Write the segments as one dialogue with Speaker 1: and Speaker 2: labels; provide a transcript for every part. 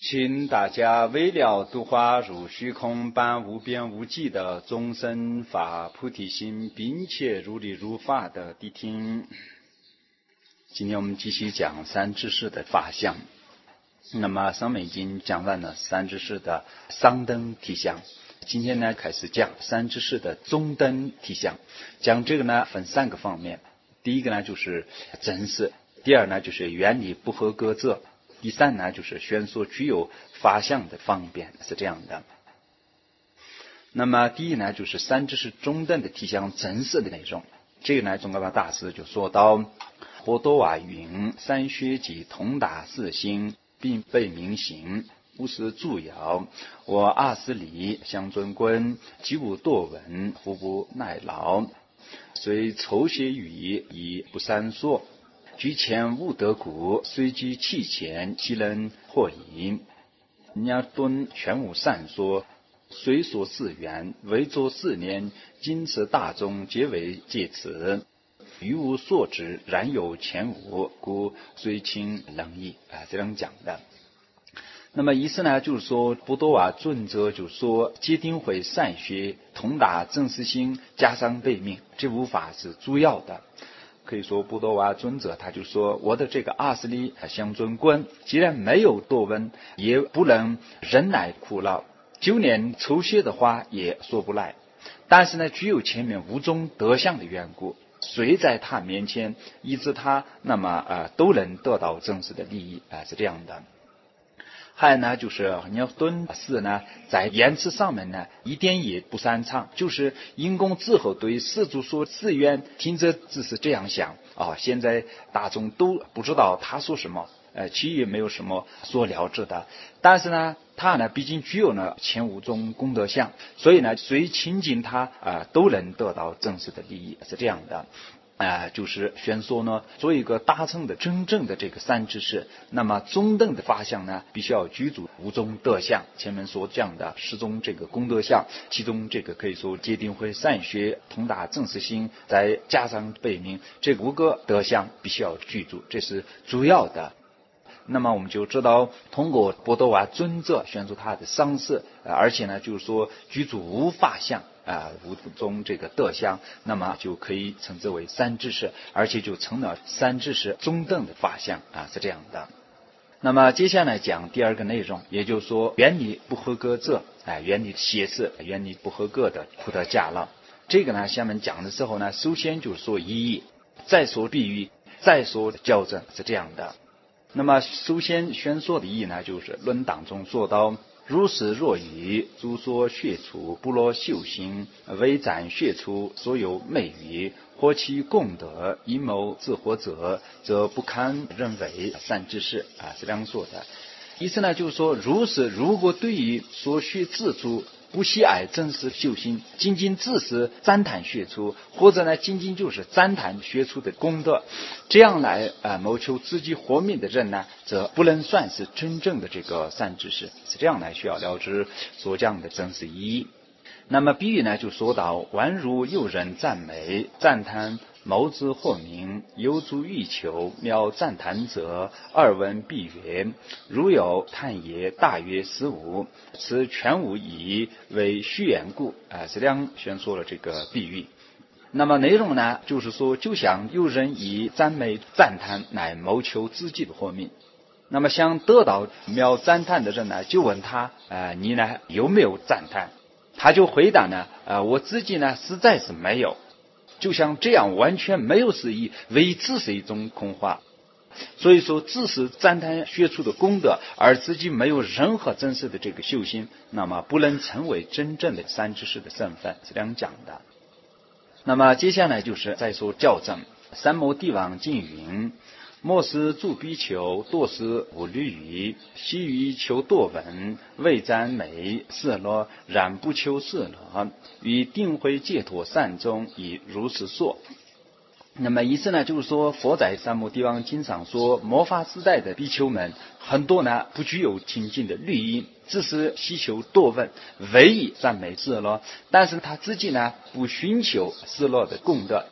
Speaker 1: 请大家为了度化如虚空般无边无际的众生发菩提心，并且如理如法的谛听。今天我们继续讲三知识的法相。那么上面已经讲完了三知识的上等体相，今天呢开始讲三知识的中等体相。讲这个呢分三个方面，第一个呢就是真实，第二呢就是原理不合格者，第三呢就是宣说具有法相的方便，是这样的。那么第一呢就是三知识中等的体相真实的内容。这个呢宗喀巴大师就说到，波多瓦云三学及通达四心，并被明行，不是助摇。我阿斯里相尊棍，即无多闻，胡不耐劳。虽抽学语以不三说，居前无得故，虽居其前，其能获矣。鸟顿全无善说，虽说四缘，为作4年，今此大众皆为戒此。于无所知，然有前无，故虽轻能矣。这样讲的。那么意思呢，就是说波多瓦尊者就说戒定慧善学通达正思心加上悲悯，这五法是主要的。可以说波多瓦尊者他就说，我的这个阿斯利相尊棍既然没有多闻，也不能忍耐苦劳，就连抽血的话也说不来，但是呢具有前面五种德相的缘故，随在他面前以致他那么都能得到真实的利益，是这样的。还有呢就是鸟顿寺呢在言辞上面呢一点也不擅长，就是因公之后对世俗说寺院听着只是这样想现在大众都不知道他说什么，其余没有什么所了知的。但是呢他呢毕竟具有了前五种功德相，所以呢随亲近他都能得到真实的利益，是这样的。就是宣说呢，做一个达成的真正的这个三知识，那么中等的法相呢，必须要具足五种德相。前面所讲的10种这个功德相，其中这个可以说戒定慧善学通达正思心，再加上悲悯，这5个德相必须要具足，这是主要的。那么我们就知道，通过波多瓦尊者宣说他的赏识，而且呢就是说具足无法相五种这个德相，那么就可以称之为三知识，而且就成了三知识中等的法相是这样的。那么接下来讲第二个内容，也就是说原理不合格者，原理邪事，原理不合格的菩萨伽了。这个呢下面讲的时候呢，首先就是说意义，再说比喻，再说校正，是这样的。那么首先宣说的意义呢，就是论当中说到，如是若愚，诸说学处，不落修行，为占学处所有美语，或其功德，阴谋自惑者，则不堪认为三知识是这样说的。意思呢就是说，如果对于所学之处不喜爱真实修行，仅仅只是赞叹学处，或者呢仅仅就是赞叹学处的功德，这样来谋求自己活命的人呢，则不能算是真正的这个三知识，是这样来需要了知所讲的真实意义。那么比喻呢就说到，宛如有人赞美赞叹谋之获名，有足欲求，妙赞叹者，耳闻必曰，如有叹也，大约15，此全无意，为虚言故。是这样宣说了这个比喻。那么内容呢就是说，就像有人以赞美赞叹来谋求自己的活命，那么想得到妙赞叹的人呢，就问他你呢有没有赞叹？他就回答呢我自己呢实在是没有。就像这样完全没有释义，唯只是一种空话。所以说只是赞叹学处的功德，而自己没有任何真实的这个修行，那么不能成为真正的三知识的身份，是这样讲的。那么接下来就是再说校正。三摩地王经云，莫使助比丘，多是无虑语，习于求多闻，为赞美色乐，然不求色乐，与定慧解脱三宗，以如是说。那么意思呢就是说，佛在三摩地王经上说，末法时代的比丘们很多呢不具有清净的律仪，只是希求多闻，为以赞美色乐，但是他自己呢不寻求色乐的功德，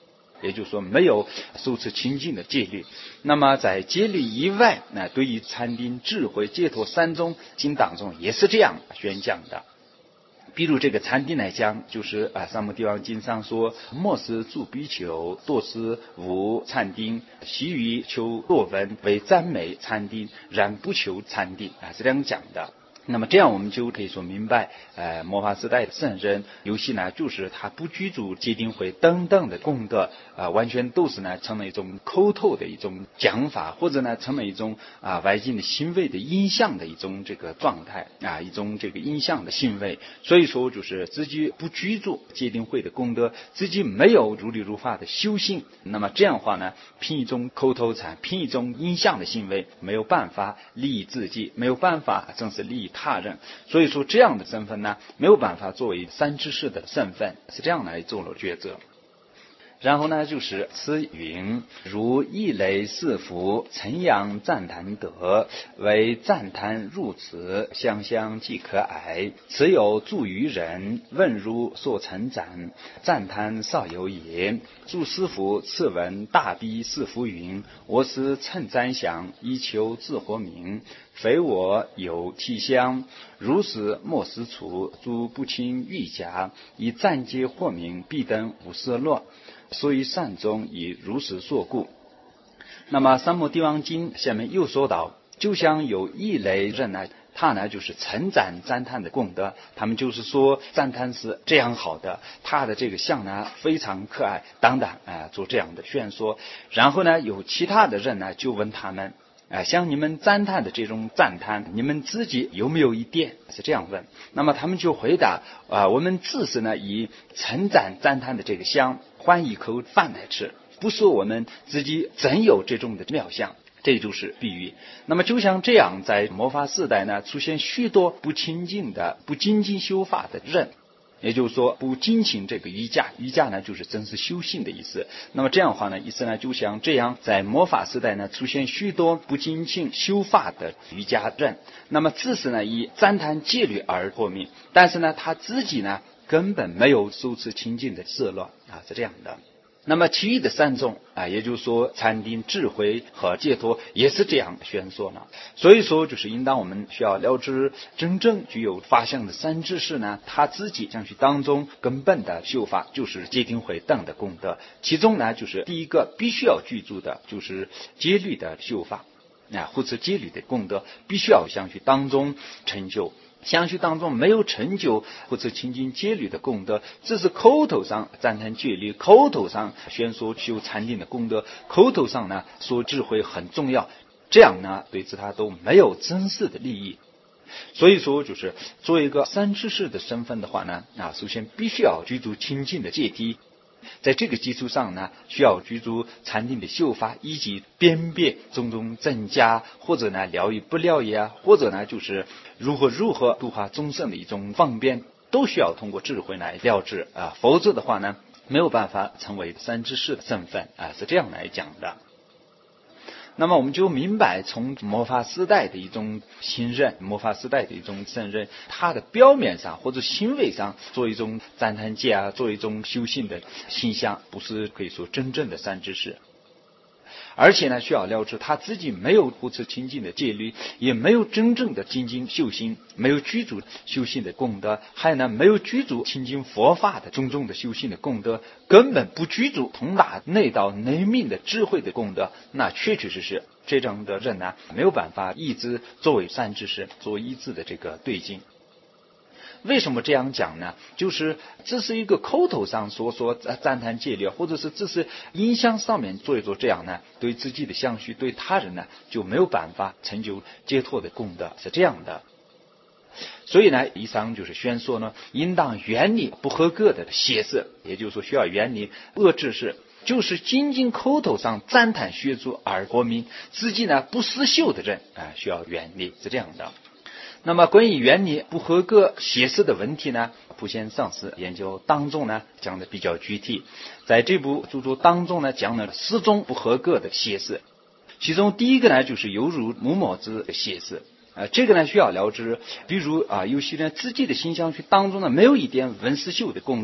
Speaker 1: 也就是说没有受持清净的戒律。那么在戒律以外，对于禅定、智慧、解脱三宗经当中也是这样宣讲的。比如这个禅定来讲，就是三摩地王经上说，莫使诸比丘多思无禅定，习于求多闻，为赞美禅定，然不求禅定是这样讲的。那么这样我们就可以说明白，末法时代的圣人，尤其呢就是他不居住戒定慧等等的功德，完全都是呢成了一种口头的一种讲法，或者呢成了一种外境的行为的印象的一种这个状态一种这个印象的行为。所以说就是自己不居住戒定慧的功德，自己没有如理如法的修行，那么这样的话呢，凭一种口头禅，凭一种印象的行为，没有办法利益自己，没有办法正是利益他人。所以说这样的身份呢，没有办法作为三知识的身份，是这样来做了抉择。然后呢，就是此云：如一雷四伏，晨阳赞叹德，为赞叹入此，香香即可蔼。此有助于人，问如所称赞，赞叹少有也。诸师傅次闻大悲四伏云：我是称赞相，以求自活名。非我有体相，如是莫思处，诸不轻欲加，以暂借获名，必等无色落。所以善终以如是说故。那么三摩地王经下面又说到，就像有一类人呢，他呢就是称赞赞叹的功德，他们就是说赞叹是这样好的，他的这个像呢非常可爱等等做这样的宣说。然后呢有其他的人呢就问他们，像你们赞叹的这种赞叹，你们自己有没有一点？是这样问。那么他们就回答我们自是呢以称赞赞叹的这个香换一口饭来吃，不说我们自己真有这种的妙相。这就是比喻。那么就像这样，在末法时代呢，出现许多不清净的、不精进修法的人，也就是说不精勤这个瑜伽，瑜伽呢就是真是修行的意思。那么这样的话呢，意思呢就像这样，在末法时代呢出现许多不精勤修法的瑜伽人，那么自是呢以赞叹戒律而获名，但是呢他自己呢根本没有受持清净的色乐是这样的。那么其余的三种也就是说禅定、智慧和解脱也是这样宣说呢。所以说就是应当我们需要了知，真正具有法相的三知识呢，他自己将去当中根本的修法就是戒定慧等的功德。其中呢就是第一个必须要具足的就是戒律的修法或者戒律的功德必须要相去当中成就。相续当中没有成就或者清净戒律的功德，这是口头上赞叹戒律，口头上宣说修禅定的功德，口头上呢说智慧很重要，这样呢对此他都没有真实的利益。所以说就是作为一个三知识的身份的话呢首先必须要居住清净的戒体，在这个基础上呢，需要居住禅定的修法，以及辨别种种增加，或者呢疗愈不疗愈或者呢就是如何度化众生的一种方便，都需要通过智慧来了知否则的话呢，没有办法成为三知识的身份是这样来讲的。那么我们就明白，从末法时代的一种信任，末法时代的一种圣人，他的表面上或者行为上做一种赞叹戒做一种修行的形象，不是可以说真正的三知识。而且呢，需要了知他自己没有护持清净的戒律，也没有真正的精进修行，没有居住修行的功德，还有呢没有居住清净佛法的种种的修行的功德，根本不居住通达内道内命的智慧的功德，那确确实实这种的人呢没有办法一直作为三知识，作为一致的这个对境。为什么这样讲呢？就是这是一个口头上说赞叹戒律，或者是这是音相上面做一做这样呢，对自己的相续，对他人呢就没有办法成就解脱的功德，是这样的。所以呢，以上就是宣说呢，应当远离不合格的邪事，也就是说需要远离恶知识，就是仅仅口头上赞叹学术而获名，自己呢不思修的人需要远离，是这样的。那么关于远离不合格邪事的问题呢，普贤上师研究当中呢讲的比较具体，在这部著作当中呢讲了4种不合格的邪事，其中第一个呢就是犹如木末之邪事。这个呢需要了知，比如有些人自己的心相去当中呢没有一点闻思修的功德，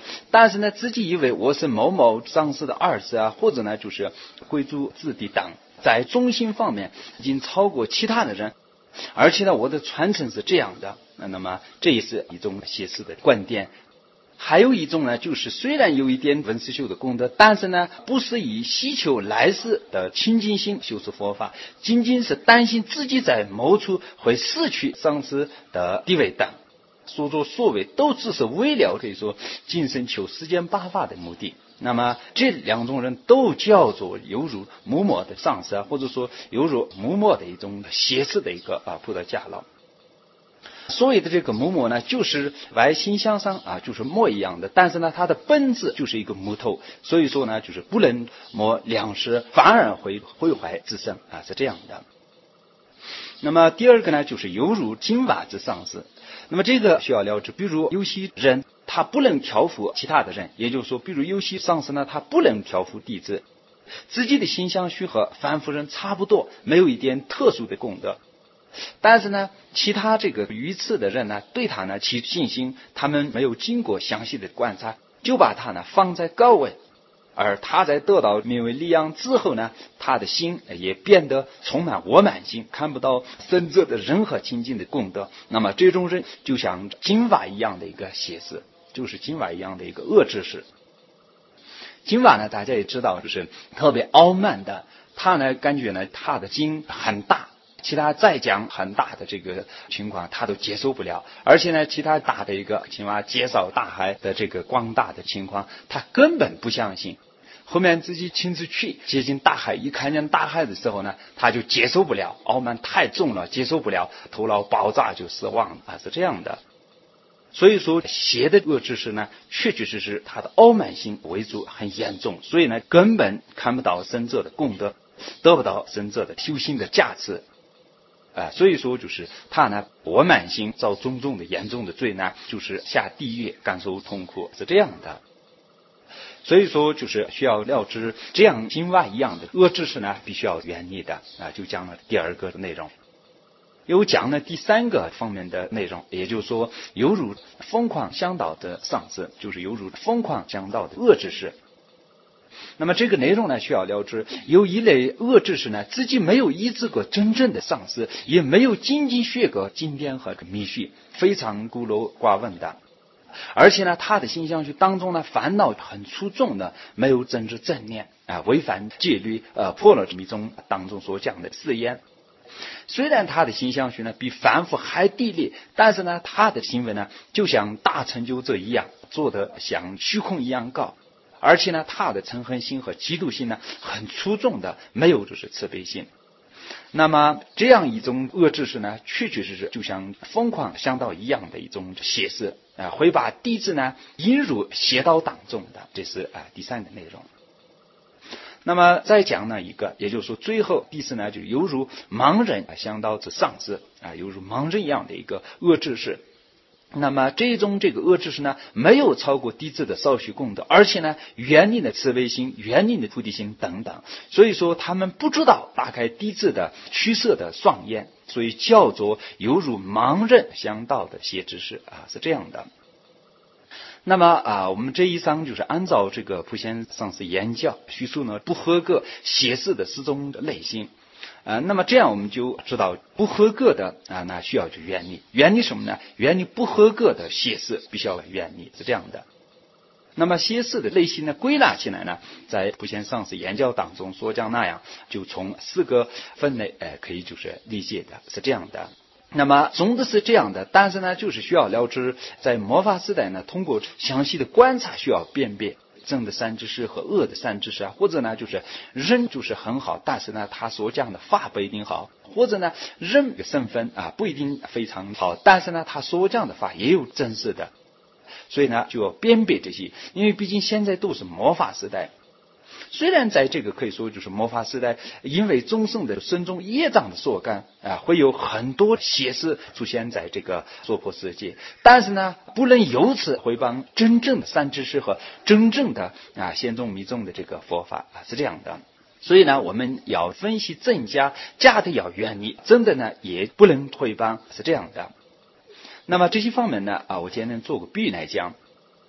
Speaker 1: 但是呢，自己以为我是某某上司的儿子啊，或者呢就是贵族子弟等，在忠心方面已经超过其他的人，而且呢，我的传承是这样的。那么这也是一种邪视的观点。还有一种呢，就是虽然有一点文思修的功德，但是呢，不是以希求来世的清净心修持佛法，仅仅是担心自己在某处会失去上司的地位等，所作所为都只是为了可以说今生求世间八法的目的。那么这两种人都叫做犹如母魔的上司啊，或者说犹如母魔的一种邪视的一个菩萨家老。所谓的这个母魔呢，就是外形相上就是墨一样的，但是呢，它的本质就是一个木头，所以说呢，就是不能磨粮食，反而会毁坏自身是这样的。那么第二个呢，就是犹如金瓦之上司。那么这个需要了解，比如有些人他不能调伏其他的人，也就是说，比如有些上司呢，他不能调伏弟子，自己的心相续和凡夫人差不多，没有一点特殊的功德。但是呢，其他这个愚痴的人呢，对他呢起信心，他们没有经过详细的观察，就把他呢放在高位，而他在得到名为利养之后呢，他的心也变得充满我满心，看不到生者的任何清净的功德。那么这种人就像金瓦一样的一个邪视，就是金瓦一样的一个恶知识。金瓦呢，大家也知道，就是特别傲慢的，他呢感觉呢他的筋很大，其他再讲很大的这个情况他都接受不了，而且呢其他大的一个青蛙介绍大海的这个广大的情况他根本不相信，后面自己亲自去接近大海，一看见大海的时候呢，他就接受不了，傲慢太重了，接受不了，头脑爆炸就死亡是这样的。所以说邪的恶知识呢，确确实实他的傲慢心为主，很严重，所以呢根本看不到生者的功德，得不到生者的修心的价值所以说就是他呢我满心造种种的严重的罪呢，就是下地狱感受痛苦，是这样的。所以说就是需要了知这样金瓦一样的恶知识呢，必须要远离的就讲了第二个内容。又讲了第三个方面的内容，也就是说犹如疯狂向导的上司，就是犹如疯狂向导的恶知识。那么这个内容呢，需要了知有一类恶知识呢，自己没有依止过真正的上司，也没有精进学过经典和密续，非常孤陋寡闻的，而且呢他的心相续当中呢烦恼很粗重的，没有真知正念违反戒律破了密宗当中所讲的誓言。虽然他的心相续呢比凡夫还低劣，但是呢他的行为呢就像大成就者一样，做得像虚空一样高，而且呢他的嗔恨心和嫉妒心呢很粗重的，没有就是慈悲心。那么这样一种恶知识呢，确确实实就像疯狂向导一样的一种邪视会把弟子呢引入邪道当中的，这是第三个内容。那么再讲呢一个，也就是说最后第四呢，就犹如盲人向导之上司犹如盲人一样的一个恶知识。那么这种这个恶知识呢，没有超过弟子的少许功德，而且呢远离的慈悲心，远离的菩提心等等，所以说他们不知道打开弟子的虚设的双眼，所以叫做犹如盲人向导的邪知识是这样的。那么我们这一章就是按照这个普贤上师言教叙述呢不合格邪视的四种类型那么这样我们就知道不合格的那需要去远离。远离什么呢？远离不合格的邪视，必须要远离，是这样的。那么邪视的类型呢，归纳起来呢，在普贤上师言教当中所讲那样，就从4个分类可以就是理解的，是这样的。那么总的是这样的，但是呢就是需要了知在末法时代呢，通过详细的观察需要辨别正的善知识和恶的善知识或者呢就是人就是很好，但是呢他所讲的法不一定好，或者呢人的身份不一定非常好，但是呢他所讲的法也有真实的，所以呢就要辨别这些，因为毕竟现在都是末法时代。虽然在这个可以说就是末法时代，因为众生的身中业障的所感会有很多邪事出现在这个娑婆世界，但是呢不能由此回谤真正的善知识和真正的显宗密宗的这个佛法是这样的。所以呢我们要分析真假，假的要远离，真的呢也不能回谤，是这样的。那么这些方面呢我今天做个比喻来讲。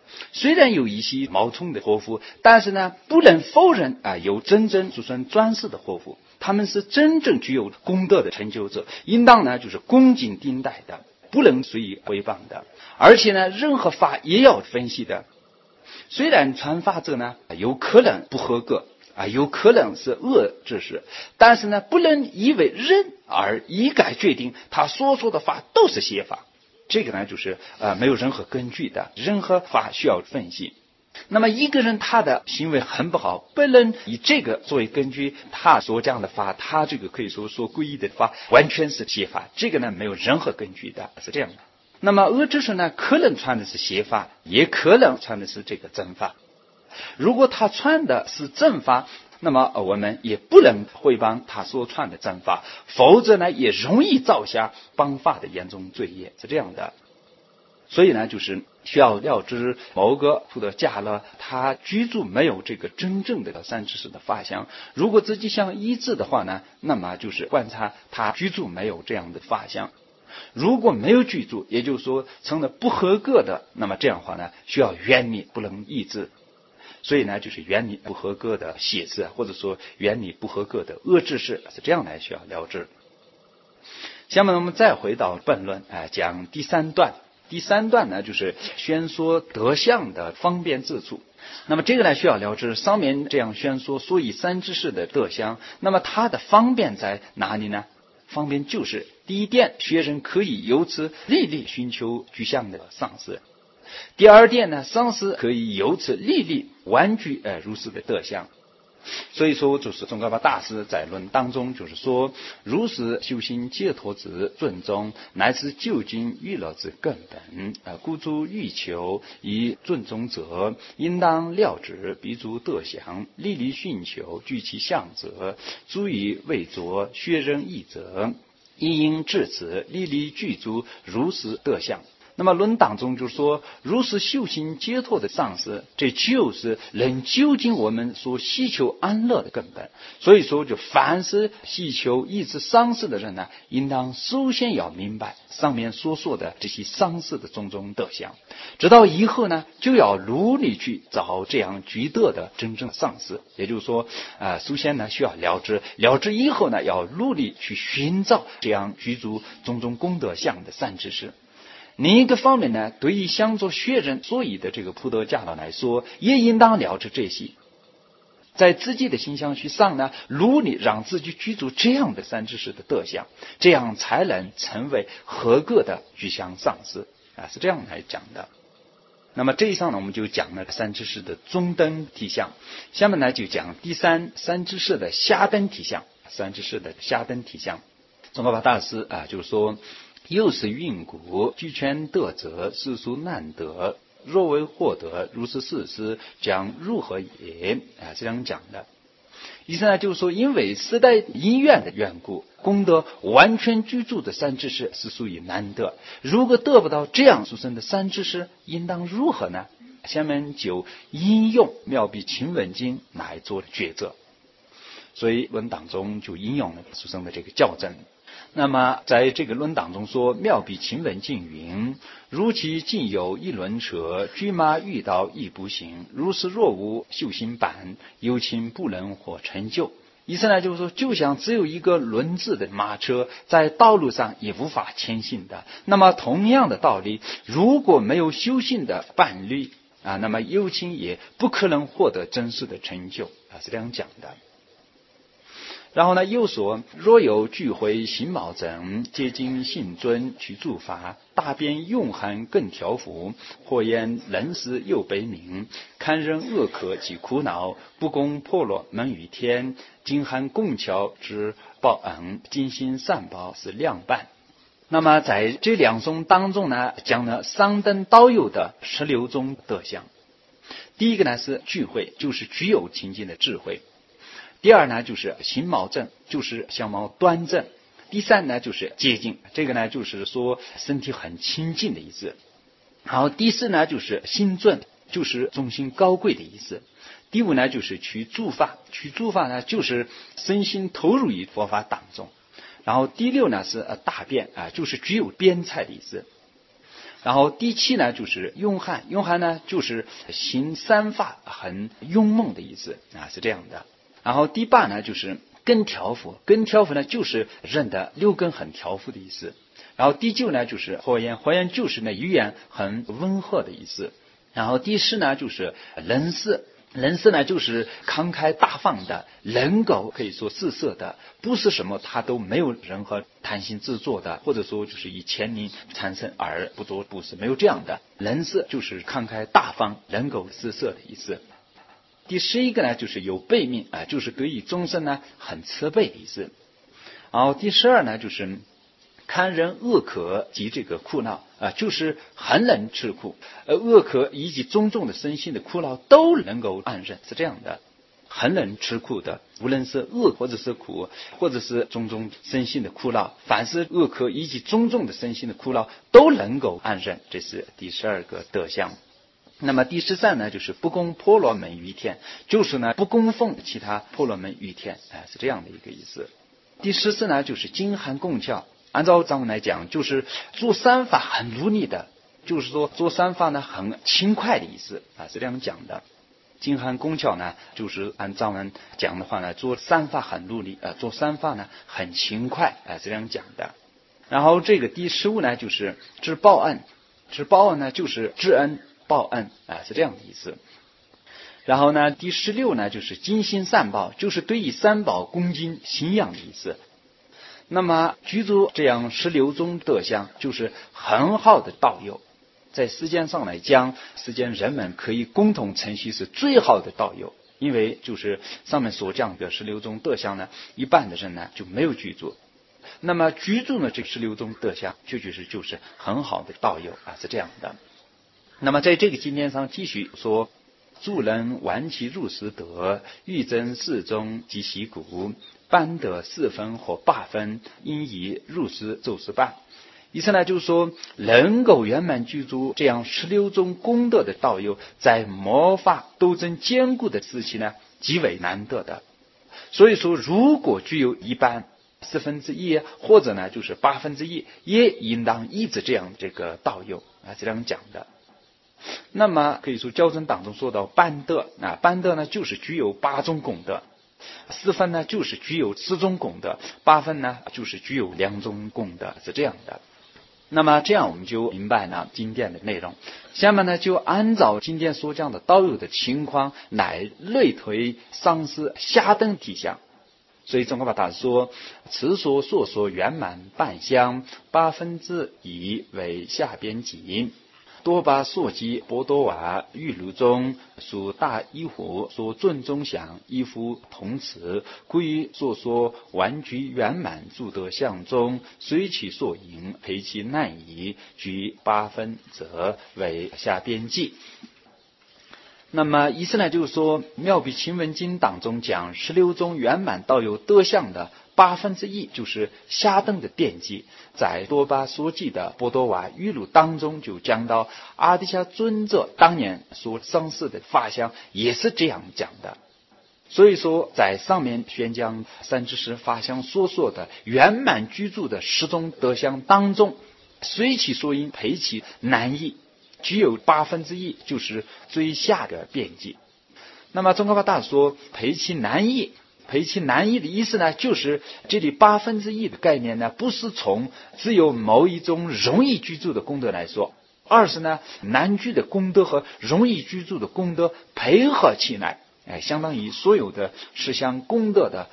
Speaker 1: 虽然有一些冒充的活佛，但是呢，不能否认有真正祖孙转世的活佛，他们是真正具有功德的成就者，应当呢就是恭敬顶戴的，不能随意毁谤的。而且呢，任何法也要分析的。虽然传法者呢有可能不合格有可能是恶知识，但是呢，不能因为人而一概决定他所说的法都是邪法。这个呢就是没有任何根据的，任何法需要分析。那么一个人他的行为很不好，不能以这个作为根据，他所讲的法，他这个可以说皈依的法完全是邪法，这个呢没有任何根据的，是这样的。那么恶知识呢，可能传的是邪法，也可能传的是这个正法。如果他传的是正法，那么我们也不能毁谤他所传的正法，否则呢也容易造下谤法的严重罪业，是这样的。所以呢，就是需要了知某个菩萨伽罗他居住没有这个真正的三知识的法相，如果自己想医治的话呢，那么就是观察他居住没有这样的法相。如果没有居住，也就是说成了不合格的，那么这样的话呢，需要远离，不能抑制。所以呢，就是远离不合格的邪字，或者说远离不合格的恶知识，是这样来需要了知。下面我们再回到本论讲第三段。第三段呢，就是宣说德相的方便之处。那么这个呢，需要了知上面这样宣说，所以三知识的德相，那么它的方便在哪里呢？方便就是第一点，学生可以由此历历寻求具象的上师。第二点呢，上师可以由此历历婉具如是的德相。所以说，就是宗喀巴大师在论当中就是说，如是修行解脱之尊重，乃是究竟娱乐之根本。故诸欲求以尊重者，应当了知彼诸德相，历历寻求具其相者，足以为作学人义者，亦应至此历历具足如是德相。那么论当中就说，如是修行解脱的上师，这就是能究竟我们所希求安乐的根本。所以说，就凡是希求一直上师的人呢，应当首先要明白上面所说的这些上师的种种德相，直到以后呢，就要努力去找这样具德的真正上师。也就是说，首先呢需要了知，了知以后呢，要努力去寻找这样具足种种功德相的善知识。另一个方面呢，对于想做学人所以的这个菩萨伽罗来说，也应当了知这些，在自己的心相去上呢，努力让自己居住这样的三知识的德相，这样才能成为合格的具相上师是这样来讲的。那么这一上呢，我们就讲了三知识的中等体相，下面呢就讲第三知识的下等体相。三知识的下等体相，宗喀巴大师就是说，又是运古俱全德者，世俗难得，若为获得如是事实，将如何也这样讲的。意思呢，就是说，因为时代因缘的缘故，功德完全居住的三知识是属于难得。如果得不到这样殊胜的三知识，应当如何呢？下面就引用妙比清文经来做抉择。所以论当中就引用了殊胜的这个校正。那么在这个论当中说，妙比清文经云：如其仅有一轮车，驹马遇到亦不行，如是若无修行伴，有情不能获成就。意思呢，就是说，就像只有一个轮子的马车，在道路上也无法前行的。那么同样的道理，如果没有修行的伴侣那么有情也不可能获得真实的成就是这样讲的。然后呢，又说，若有聚会行毛正，接近信尊去诸法，大便用寒更调伏，或言人事又悲悯，看人恶可及苦恼，不公破落门于天，今寒共巧之报恩，尽心善报是量伴。那么在这两宗当中呢，讲了上等道有的16种德相。第一个呢是聚会，就是具有清净的智慧。第二呢就是形貌正，就是相貌端正。第三呢就是洁净，这个呢就是说身体很清净的意思。好，第四呢就是心尊，就是中心高贵的意思。第五呢就是取诸法，取诸法呢就是身心投入于佛法当中。然后第六呢是大辩就是具有辩才的意思。 然后第七呢就是慵汉，慵汉呢就是行三法很勇猛的意思啊，是这样的。然后第八呢就是根条幅，根条幅呢就是人的六根很条幅的意思。然后第九呢就是和颜，和颜就是呢语言很温和的意思。然后第十呢就是仁慈，仁慈呢就是慷慨大方的，能够可以说四色的，不是什么他都没有任何贪心自作的，或者说就是以钱财产生而不做布施，没有这样的。仁慈就是慷慨大方，能够四色的意思。第11个呢就是有悲悯啊，就是对于众生呢很慈悲的意思。然后第12呢就是看人恶可及这个苦恼啊，就是很能吃苦，恶可以及种种的身心的苦恼都能够安忍，是这样的。很能吃苦的，无论是恶或者是苦，或者是种种身心的苦恼，凡是恶可以及种种的身心的苦恼都能够安忍，这是第12个德相。那么第13呢就是不供婆罗门于天，就是呢不供奉其他婆罗门于天，是这样的一个意思。第14呢就是精含共教，按照藏文来讲就是做三法很努力的，就是说做三法呢很轻快的意思啊，是这样讲的。精含共教呢就是按藏文讲的话呢，做三法很努力，做三法呢很轻快，是这样讲的。然后这个第15呢就是知报恩，知报恩呢就是知恩报恩，是这样的意思。然后呢第16呢就是精心三宝，就是对于三宝恭敬信仰的意思。那么具足这样16种德相，就是很好的道友，在世间上来讲，世间人们可以共同称其是最好的道友，因为就是上面所讲的16种德相呢，一般的人呢就没有具足。那么具足呢这16种德相，就是很好的道友啊，是这样的。那么在这个经典上继续说，助人顽其入世德，欲增四中及习古，般得4分或8分，因以入世奏事办。意思呢就是说，能够圆满具足这样16种功德的道友，在魔法斗争坚固的时期呢，极为难得的。所以说，如果具有一般1/4，或者呢就是1/8，也应当一直这样这个道友啊，这样讲的。那么可以说教宗当中说到般德啊，般德呢就是具有8种功德，4分呢就是具有4种功德，8分呢就是具有2种功德，是这样的。那么这样我们就明白了经典的内容。下面呢就按照经典所讲的道友的情况来类推上师下等体相。所以宗喀巴大师说，此所说圆满半相1/8为下边际，多巴所记波多瓦玉炉中属大一壶所尊中想一夫同此，故于所说完具圆满诸德相中，随其所引培其难矣，居8分则为下边际。那么意思呢就是说，妙比清文经当中讲16种圆满道有德相的1/8，就是下等的典籍，在多巴所记的波多瓦语录当中就讲到阿底峡尊者当年所上示的法相也是这样讲的。所以说在上面宣讲三知识法相所说的圆满居住的10种德相当中，随其所因培其难易，具有1/8，就是最下的边际。那么宗喀巴大师说培其难易，培其难易的意思呢，就是这里1/8的概念呢，不是从只有某一种容易居住的功德来说，而是呢难居的功德和容易居住的功德配合起来，相当于所有的10项功德的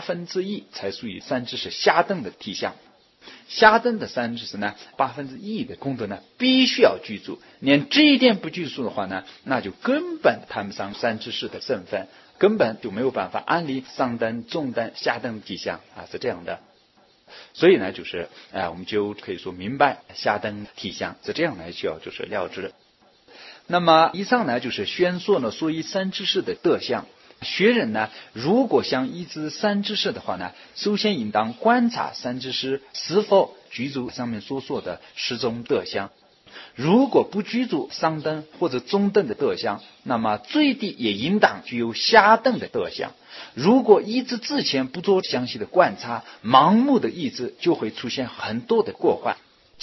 Speaker 1: 1/8才属于三知识下等的体相。下等的三知识呢，1/8的功德呢必须要具足，连这一点不具足的话呢，那就根本谈不上三知识的身份，根本就没有办法安立上等、中等、下等体相啊，是这样的。所以呢，就是我们就可以说明白下等体相是这样来需要就是了知。那么以上呢就是宣说了所以三知识的德相。学人呢，如果想依止三知识的话呢，首先应当观察三知识是否具足上面所说的10种德相。如果不具足上等或者中等的德相，那么最低也应当具有下等的德相。如果依止之前不做详细的观察，盲目的依止，就会出现很多的过患。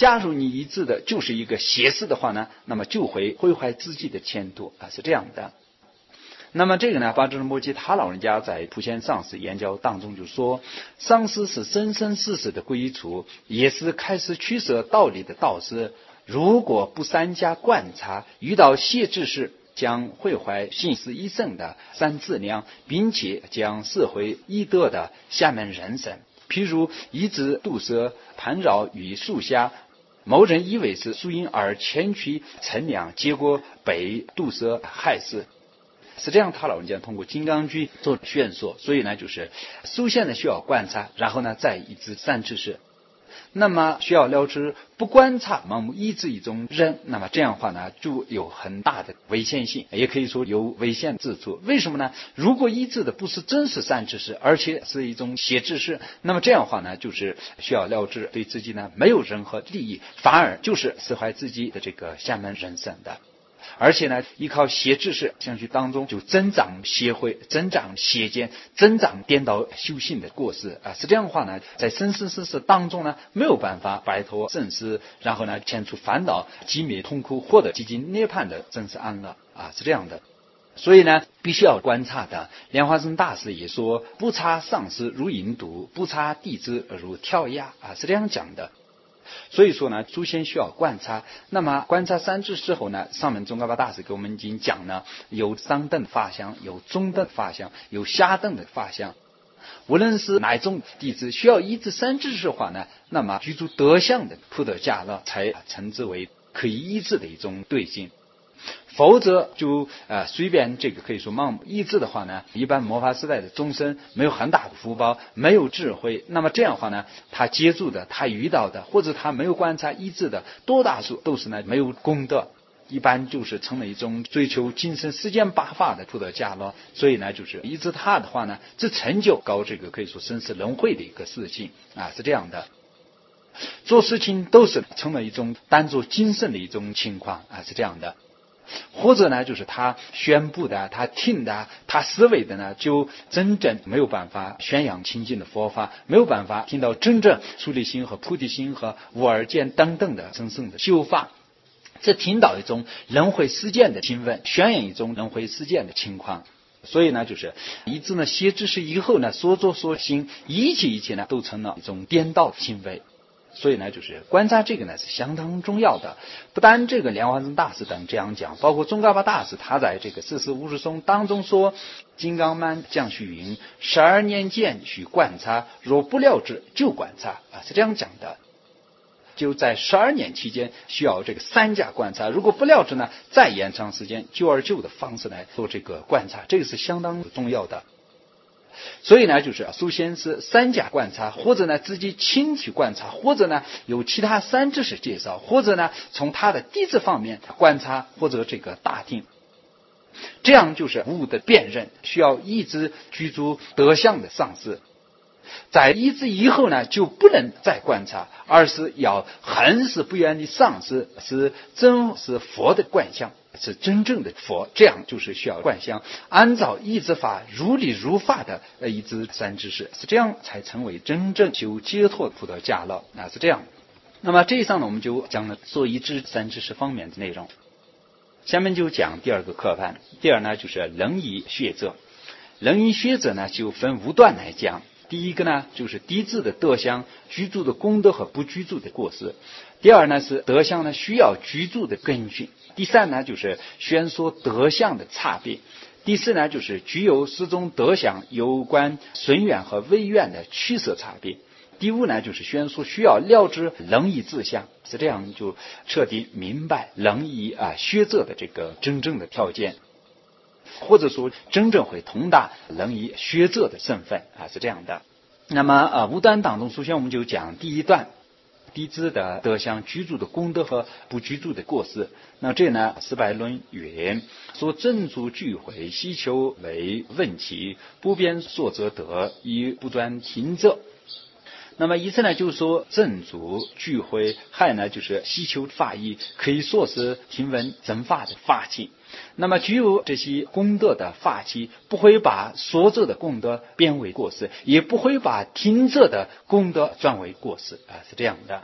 Speaker 1: 假如你一致的就是一个邪事的话呢，那么就会毁坏自己的前途是这样的。那么这个呢，巴智仁波齐他老人家在普贤上师言教当中就说，上师是生生世世的归处，也是开始取舍道理的导师。如果不三加观察，遇到邪知识，将毁坏信思一生的三资粮，并且将社会医德的下面人生。譬如一只毒蛇盘绕于树下，某人以为是树荫而前去乘凉，结果被毒蛇害死。是这样，他老人家通过金刚居做宣说，所以呢，就是首先呢需要观察，然后呢再一知三知识。那么需要了知，不观察盲目依止一种人，那么这样的话呢，就有很大的危险性，也可以说有危险之处。为什么呢？如果依止的不是真实善知识，而且是一种邪知识，那么这样的话呢，就是需要了知，对自己呢没有任何利益，反而就是损害自己的这个下面人生的。而且呢，依靠邪知识相续当中，就增长邪慧，增长邪见，增长颠倒修行的过失是这样的话呢，在生生世世当中呢，没有办法摆脱生死，然后呢，遣除烦恼，寂灭痛苦，获得寂静涅槃的真实安乐是这样的。所以呢，必须要观察的。莲花生大师也说，不察上师如引毒，不察弟子如跳崖是这样讲的。所以说呢，祖先需要观察。那么观察三知之后呢，上面宗喀巴大师给我们已经讲了，有上等法相，有中等法相，有下等的法相。无论是哪一种弟子需要依止三知识的话呢，那么居住德相的普德迦乐才称之为可以依止的一种对境。否则就随便这个可以说盲目依止的话呢，一般末法时代的众生没有很大的福报，没有智慧，那么这样的话呢，他接触的，他遇到的，或者他没有观察依止的，多大数都是呢没有功德，一般就是成了一种追求今生世间八法的普德迦乐。所以呢，就是依止他的话呢，这成就搞这个可以说生死轮回的一个事情是这样的。做事情都是成了一种当做精神的一种情况是这样的。或者呢，就是他宣布的，他听的，他思维的呢，就真正没有办法宣扬清净的佛法，没有办法听到真正出离心和菩提心和无二见等等的真正的修法。这听到一种轮回世间的新闻，宣扬一种轮回世间的情况。所以呢，就是以致呢邪知识以后呢，所作所行一切呢，都成了一种颠倒的行为。所以呢，就是观察这个呢是相当重要的。不单这个莲花生大师等这样讲，包括宗喀巴大师他在这个四十五十颂当中说，金刚曼将须云，12年间须观察，若不了知就观察是这样讲的。就在12年期间需要这个三加观察，如果不了知呢，再延长时间9而9的方式来做这个观察，这个是相当重要的。所以呢，就是首先是三加观察，或者呢自己亲去观察，或者呢有其他三知识介绍，或者呢从他的弟子方面观察，或者这个打听，这样就是物的辨认，需要一直居住德相的上师。在一直以后呢，就不能再观察，而是要恒是不远的上师，是真是佛的观相，是真正的佛，这样就是需要观相，按照一直法如理如法的一直三知识，是这样才成为真正修解脱的普德迦乐是这样。那么这一上呢，我们就讲了做一知三知识方面的内容。下面就讲第二个课范。第二呢，就是楞仪学者。楞仪学者呢，就分5段来讲。第一个呢，就是弟子的德相、居住的功德和不居住的过失。第二呢，是德相呢需要居住的根据。第三呢，就是宣说德相的差别。第四呢，就是具有4种德相有关顺远和违远的取舍差别。第5呢，就是宣说需要了知楞仪自相，是这样就彻底明白楞仪学者的这个真正的条件，或者说真正会通达楞仪学者的身份是这样的。那么5段当中，首先我们就讲第1段，弟子的德相、居住的功德和不居住的过失。那这呢，释白论云：说正足聚会，希求为问其，不便所则得，以不专听者。那么意思呢，就是说正足聚会，还呢就是希求法义，可以说是听闻正法的法器。那么具有这些功德的法器，不会把说者的功德变为过失，也不会把听者的功德转为过失是这样的。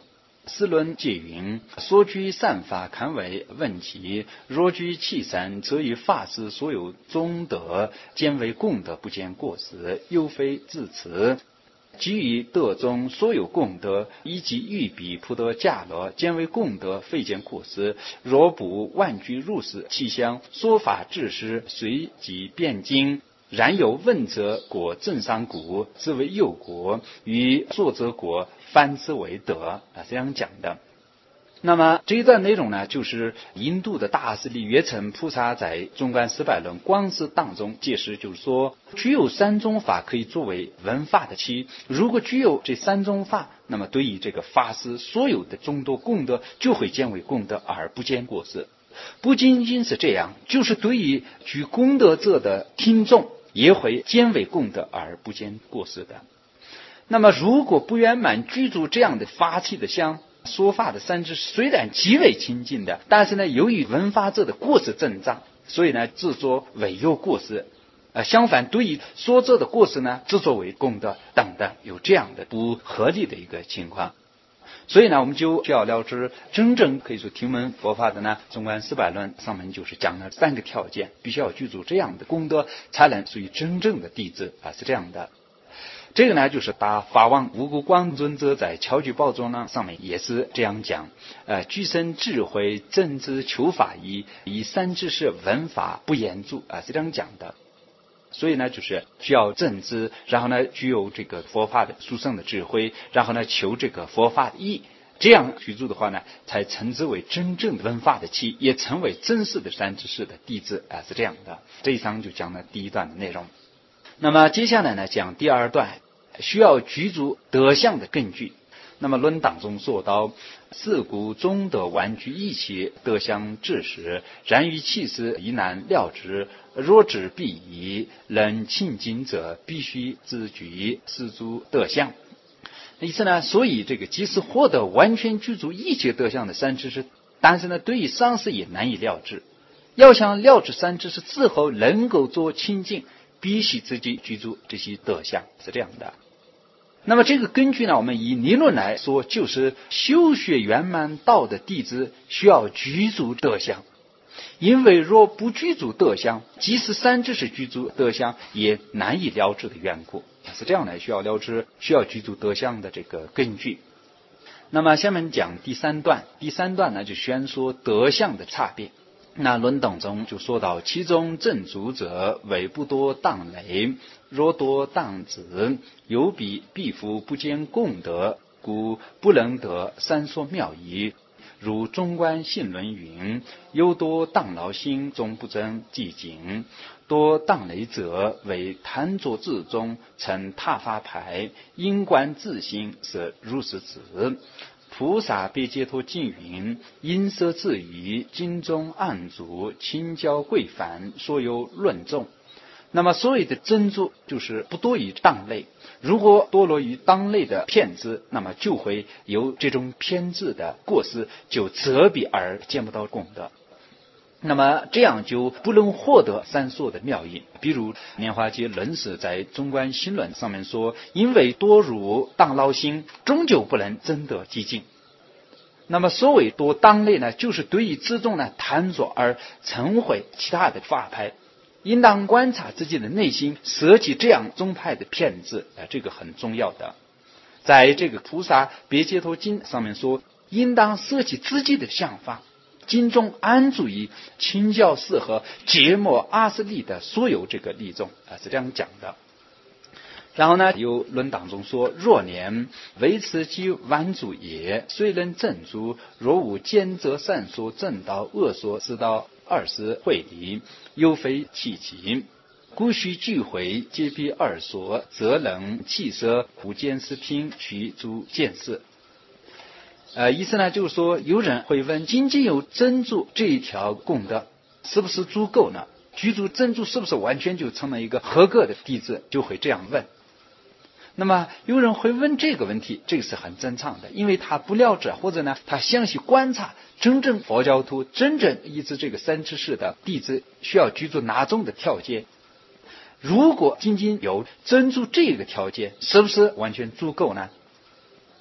Speaker 1: 思论皆云：所居善法，堪为问题；若居弃善，则以法师所有宗德，兼为功德，不见过失，又非自持。即以德中所有功德，以及欲彼普得伽罗，兼为功德，非见过失。若不万具入世，其相说法治师，随即辩经。然有问责果正上古，自为右果；与作则果，翻之为德。这样讲的。那么这一段内容呢，就是印度的大势力月尘菩萨在《中观400论光师》当中解释，就是说具有三种法可以作为闻法的器。如果具有这三种法，那么对于这个法师所有的众多功德就会见为功德而不见过失。不仅仅是这样，就是对于具功德者的听众也会见为功德而不见过失的。那么如果不圆满具足这样的法器的相，说法的三知识虽然极为亲近的，但是呢，由于闻法者的过失增长，所以呢，自作为有过失。相反，对于说者的过失呢，自作为功德等等，有这样的不合理的一个情况。所以呢，我们就要了知，真正可以说听闻佛法的呢，中观400论上面就是讲了3个条件，必须要具足这样的功德，才能属于真正的弟子是这样的。这个呢，就是大法王无辜光尊者在乔具宝中呢上面也是这样讲，具身智慧正知求法义，以三知识闻法不言著是这样讲的。所以呢，就是需要正知，然后呢具有这个佛法的殊胜的智慧，然后呢求这个佛法的义，这样居住的话呢，才称之为真正的闻法的器，也成为真实的三知识的弟子是这样的。这一章就讲了第一段的内容。那么接下来呢，讲第二段，需要具足德相的根据。那么论当中说到，四故中德顽具一起，德相致实，然于气势宜难料之。若知必疑，能亲近者，必须自具四足德相。意思呢，所以这个即使获得完全具足一切德相的三知识，但是呢，对于上师也难以料知。要想料知三知识之后能够做亲近，必须自己具足这些德相，是这样的。那么这个根据呢，我们以理论来说，就是修学圆满道的弟子需要具足德相。因为若不具足德相，即使三知识具足德相，也难以了知的缘故，是这样的，需要了知，需要具足德相的这个根据。那么下面讲第三段，第三段呢就宣说德相的差别。那论当中就说到，其中正足者为不多当累，若多当子，有彼必复不见功德，故不能得三说妙义。如中观信论云：有多当劳心，终不增寂静；多当累者，为贪着自中，成他法牌，因观自心，是如是子。菩萨别解脱经云：因色自语，经中暗足，清教贵凡，所有论众。那么所谓的真足，就是不多于当类。如果堕落于当类的骗子，那么就会有这种偏执的过失，就责彼而见不到功德。那么这样就不能获得三说的妙义。比如莲花戒论师在中观心论上面说，因为多如当劳心，终究不能真得寂静。那么所谓多当类呢，就是对于自众呢贪着而成毁其他的法派。应当观察自己的内心，舍弃这样宗派的骗子，这个很重要的。在这个菩萨别解脱经上面说，应当舍弃自己的想法，经中安住于清教士和揭摩阿斯利的所有这个利众，是这样讲的。然后呢，有论当中说，若念为此即万主也，虽能正足，若无兼则善说正道恶说是道20会理，又非其极，故须聚会皆必二说，则能弃舍无见思品，取诸见识。意思呢，就是说有人会问，仅仅有真主这一条功德是不是足够呢？具足真主是不是完全就成了一个合格的弟子？就会这样问。那么有人会问这个问题，这个是很正常的，因为他不了解，或者呢他详细观察真正佛教徒真正依止这个三知识的弟子需要具足哪种的条件。如果仅仅有真主这个条件，是不是完全足够呢？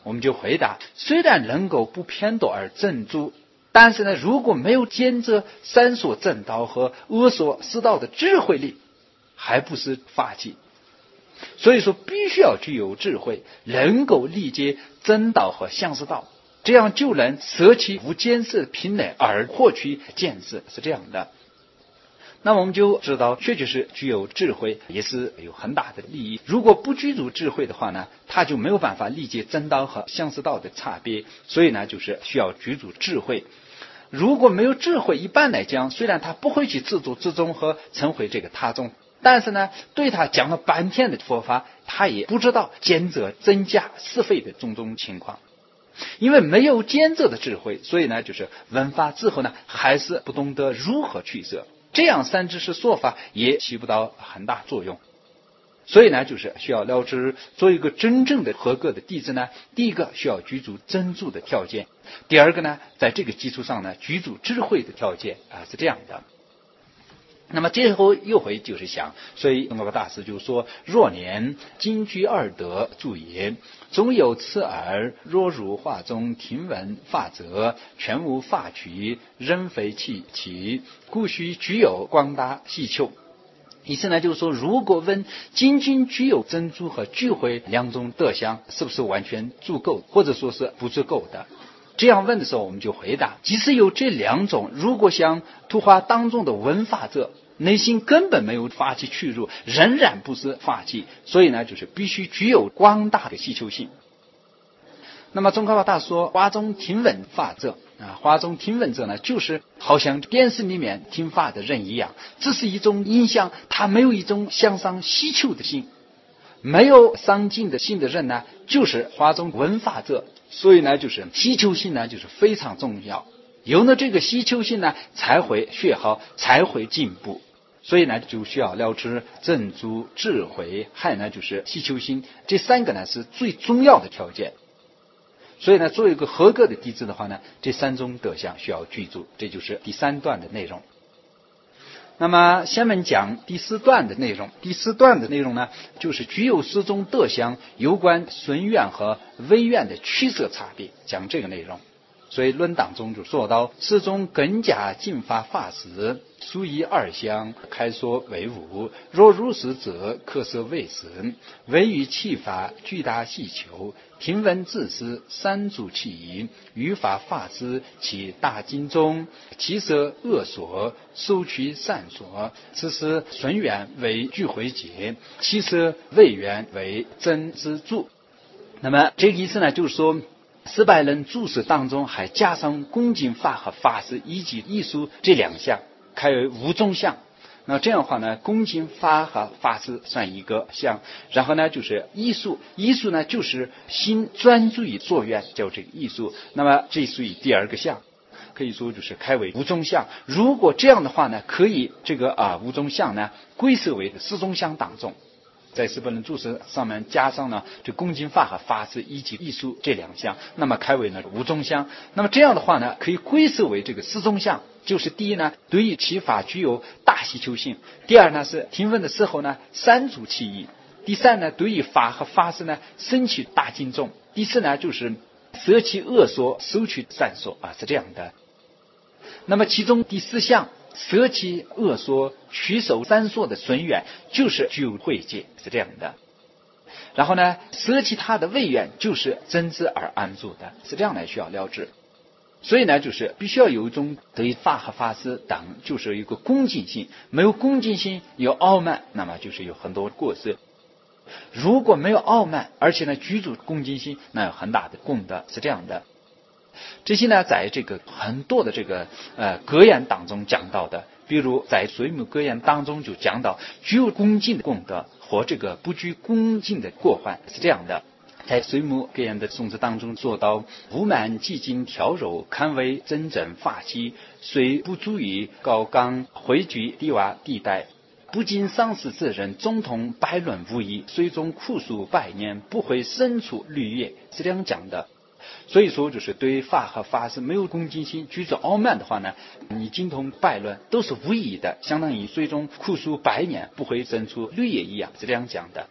Speaker 1: 我们就回答，虽然能够不偏夺而正诸，但是呢，如果没有兼着三所正道和阿所思道的智慧力，还不是法器。所以说必须要具有智慧，能够理解真道和相似道，这样就能舍弃无间色品类而获取见识，是这样的。那我们就知道，确实是具有智慧也是有很大的利益。如果不具足智慧的话呢，他就没有办法理解真道和相似道的差别，所以呢，就是需要具足智慧。如果没有智慧，一般来讲，虽然他不会去自主自宗和成回这个他宗，但是呢，对他讲了半天的佛法，他也不知道兼择真假是非的种种情况。因为没有兼择的智慧，所以呢，就是闻法之后呢，还是不懂得如何取舍，这样三知识说法也起不到很大作用。所以呢，就是需要了知，做一个真正的合格的弟子呢，第一个需要具足真助的条件，第二个呢，在这个基础上呢，具足智慧的条件是这样的。那么最后又回就是想，所以宗喀巴大师就说：若年今居二德助也，总有此耳。若如画中听闻法则，全无法取，人非弃其，故须具有广大细求。意思呢，就是说，如果问今君具有珍珠和聚会两种德相，是不是完全足够，或者说是不足够的？这样问的时候，我们就回答：即使有这两种，如果像图画当中的闻法者，内心根本没有法器去入，仍然不是法器，所以呢，就是必须具有广大的希求性。那么宗喀巴大师说，画中听闻法者画中听闻者呢，就是好像电视里面听法的人一样，这是一种印象，他没有一种向上希求的心，没有上进的心的人呢，就是画中闻法者。所以呢，就是希求心呢，就是非常重要。有了这个希求心呢，才会学好，才会进步。所以呢，就需要了知正助、智慧，还有呢就是希求心，这三个呢是最重要的条件。所以呢，作为一个合格的弟子的话呢，这三种德相需要具足，这就是第三段的内容。那么下面讲第四段的内容。第四段的内容呢，就是具有四种德相有关顺愿和违愿的取舍差别，讲这个内容。所以论当中就说到，四种根家进法法时，属以二相，开说为无。若如是者，可设为实。唯于其法，巨大细求，听闻自私，三足其意，语法法师，其大经中，其舍恶所，收取善所。此是顺愿为聚会解，其舍违愿为真之助。那么这个意思呢，就是说400人注释当中还加上恭敬法和法师以及艺术这两项，开为5种相。那这样的话呢，恭敬法和法师算一个相，然后呢就是艺术，艺术呢就是心专注于作愿，叫这个艺术。那么这属于第二个相，可以说就是开为5种相。如果这样的话呢，可以这个5种相呢归设为4种相当中。在400人注释上面加上呢，这恭敬法和法师以及艺术这两项，那么开为呢5种相。那么这样的话呢，可以归设为这个4种相。就是第一呢，对于其法具有大希求性；第二呢，是听闻的时候呢，三足其意；第三呢，对于法和法师呢，生起大敬重；第四呢，就是舍弃恶说，收取善说是这样的。那么其中第4项，舍弃恶说，取守善说的顺愿，就是具有慧戒，是这样的。然后呢，舍弃他的违愿，就是真知而安住的，是这样来需要了知。所以呢，就是必须要有一种对法和法师等，就是有一个恭敬心。没有恭敬心，有傲慢，那么就是有很多过失。如果没有傲慢，而且呢具足恭敬心，那有很大的功德，是这样的。这些呢，在这个很多的这个格言当中讲到的，比如在水母格言当中就讲到具有恭敬的功德和这个不具恭敬的过患，是这样的。在水母格言的颂词当中做到：无满寂静调柔，堪为真正法器，虽不足以高纲汇聚低洼地带，不经丧事之人，总统百论无疑，虽中苦数百年，不会生出绿叶，是这样讲的。所以说，就是对法和法师没有恭敬心，举止傲慢的话呢，你精通百论都是无益的，相当于最终苦数百年不会生出绿叶一样，是这样讲的。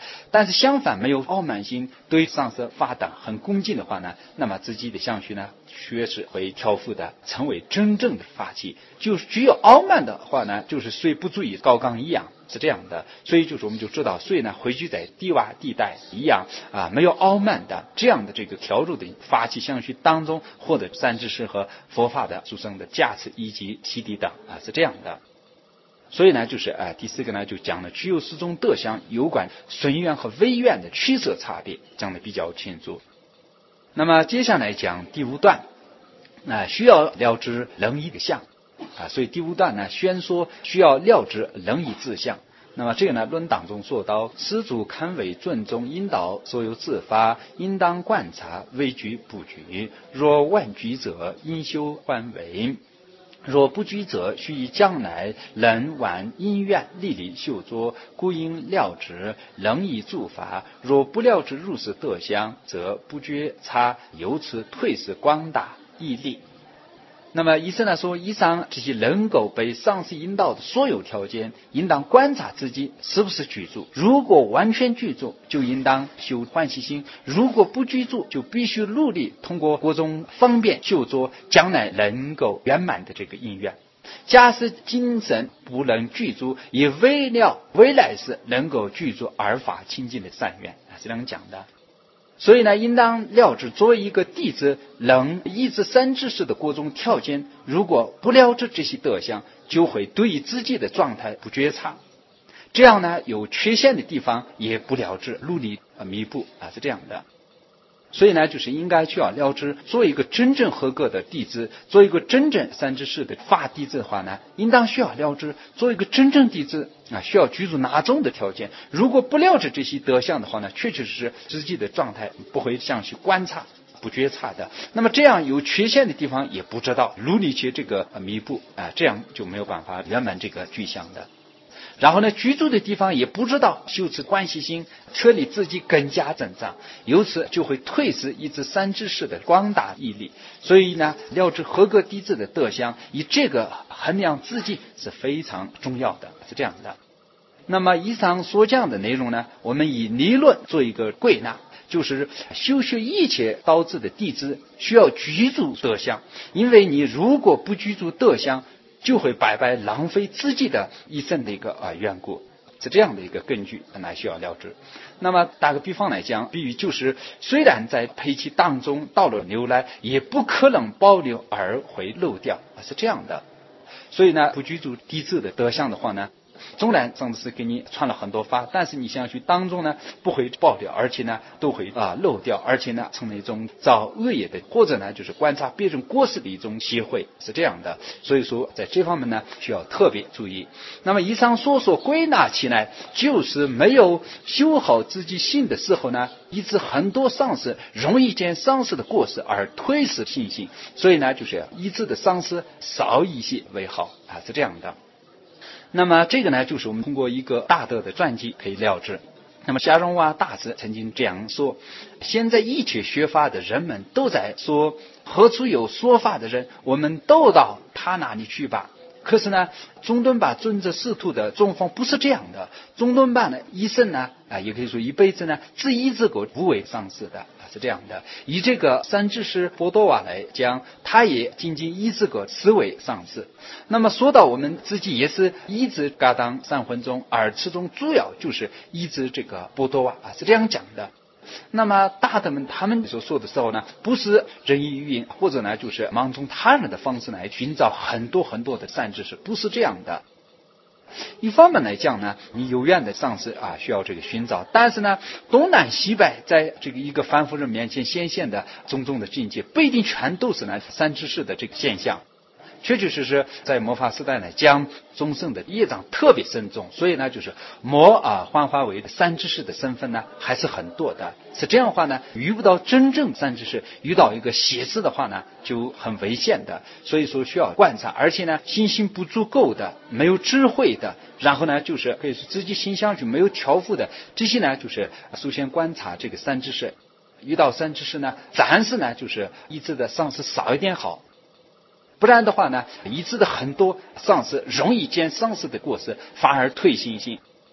Speaker 1: 但是相反没有傲慢心，对上司发挡很恭敬的话呢，那么自己的相续呢确实会挑负的，成为真正的法器。就是具有傲慢的话呢，就是虽不足以高冈一样，是这样的。所以就是我们就知道，虽呢回居在低洼地带一样没有傲慢的这样的这个调入的法器相续当中，获得三知识和佛法的殊胜的价值以及启迪等是这样的。所以呢，就是第四个呢，就讲了具有四种德相有关顺愿和违愿的取舍差别，讲的比较清楚。那么接下来讲第五段，需要了知能依的相所以第五段呢，宣说需要了知能依自相。那么这个呢，论当中说到，施主堪为尊重引导所有自发，应当观察为居不居，若万居者，应修换为。若不居者，须以将来能玩因愿历历修作，故应了知能以助法。若不了知如是德相，则不觉差，由此退失广大毅力。那么医生呢说，以上这些能够被上师引导的所有条件，应当观察自己是不是具足。如果完全具足，就应当修欢喜心；如果不具足，就必须努力通过各种方便修作，将来能够圆满的这个因缘。假使精神不能具足，也为了未来世能够具足而法清净的善愿，是这样讲的。所以呢，应当了知作为一个弟子能依止三知识的各种条件，如果不了知这些德相，就会对于自己的状态不觉察。这样呢，有缺陷的地方也不了知，努力弥补是这样的。所以呢，就是应该需要了知，做一个真正合格的弟子，做一个真正三知识的法弟子的话呢，应当需要了知，做一个真正弟子需要居住哪种的条件。如果不了知这些德相的话呢，确实是自己的状态不会想去观察，不觉察的。那么这样有缺陷的地方也不知道，努力去这个弥补这样就没有办法圆满这个具相的。然后呢，居住的地方也不知道修持关系心，彻理自己更加增长，由此就会退失一至三知识的广大毅力。所以呢，了知合格弟子的德相，以这个衡量自己是非常重要的，是这样的。那么以上所讲的内容呢，我们以理论做一个归纳，就是修学一切导致的弟子需要居住德相，因为你如果不居住德相，就会白白浪费自己的一生的一个缘故，是这样的一个根据来需要了知。那么打个比方来讲，比喻就是虽然在培气当中倒了牛奶，也不可能保留而会漏掉，是这样的。所以呢，不居住弟子的德相的话呢，纵然上次给你传了很多法，但是你想去当中呢不会爆掉，而且呢都会漏掉，而且呢成为一种造恶业的，或者呢就是观察别人过失的一种机会，是这样的。所以说在这方面呢需要特别注意。那么以上所说归纳起来，就是没有修好自己心的时候呢，以致很多上师容易见上师的过失而推失信心，所以呢就是一致的上师少一些为好是这样的。那么这个呢，就是我们通过一个大德的传记可以了知。那么夏荣瓦大师曾经这样说：现在一切学法的人们都在说，何处有说法的人，我们都到他那里去吧。可是呢，中敦巴尊者师徒的状况不是这样的。中敦巴呢，一生呢也可以说一辈子呢，只依这个无为上师的是这样的。以这个三智师波多瓦来讲，他也仅仅依这个思维上师。那么说到我们自己也是依止嘎当3分钟，而其中主要就是依止这个波多瓦是这样讲的。那么大德们他们所说的时候呢，不是人云亦云，或者呢就是盲从他人的方式来寻找很多很多的善知识，不是这样的。一方面来讲呢，你有缘的上师需要这个寻找，但是呢，东南西北在这个一个凡夫人面前显现的种种的境界，不一定全都是呢善知识的这个现象。确确实实在末法时代呢，将众生的业障特别深重，所以呢就是幻化为三知识的身份呢还是很多的。是这样的话呢，遇不到真正三知识，遇到一个邪知的话呢就很危险的。所以说需要观察，而且呢信心不足够的，没有智慧的，然后呢就是可以说自己心相去没有调伏的，这些呢就是首先观察这个三知识。遇到三知识呢，暂时呢就是一致的上师少一点好，不然的话呢，一致的很多上师容易见上师的过失，反而退信心。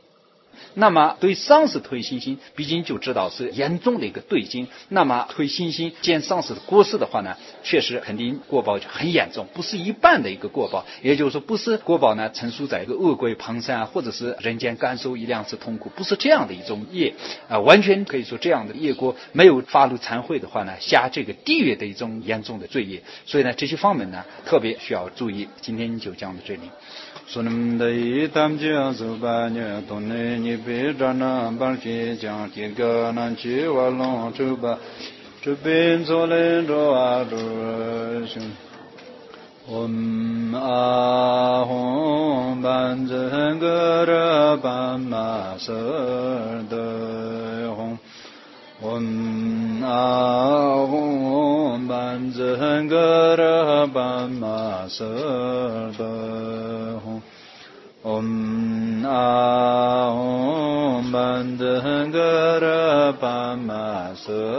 Speaker 1: 那么对上司推星星，毕竟就知道是严重的一个对金。那么推星星见上司的过失的话呢，确实肯定过报就很严重，不是一般的一个过报。也就是说，不是过报呢陈述在一个恶鬼旁生或者是人间感受一两次痛苦，不是这样的一种业完全可以说这样的业果没有发露忏悔的话呢，下这个地狱的一种严重的罪业。所以呢，这些方面呢特别需要注意。今天就讲到这里。说那么的一tam jiang su ba nye ton ne ni pe zhana bar chi jiang ti ga nan chi wa long chu ba chu bin zo le ro a ro shin a hum ban zhen ge ra ban ma se de hum a hum ban zhen ge ra ban ma se de hum a hum ban zhen ge ra ban ma se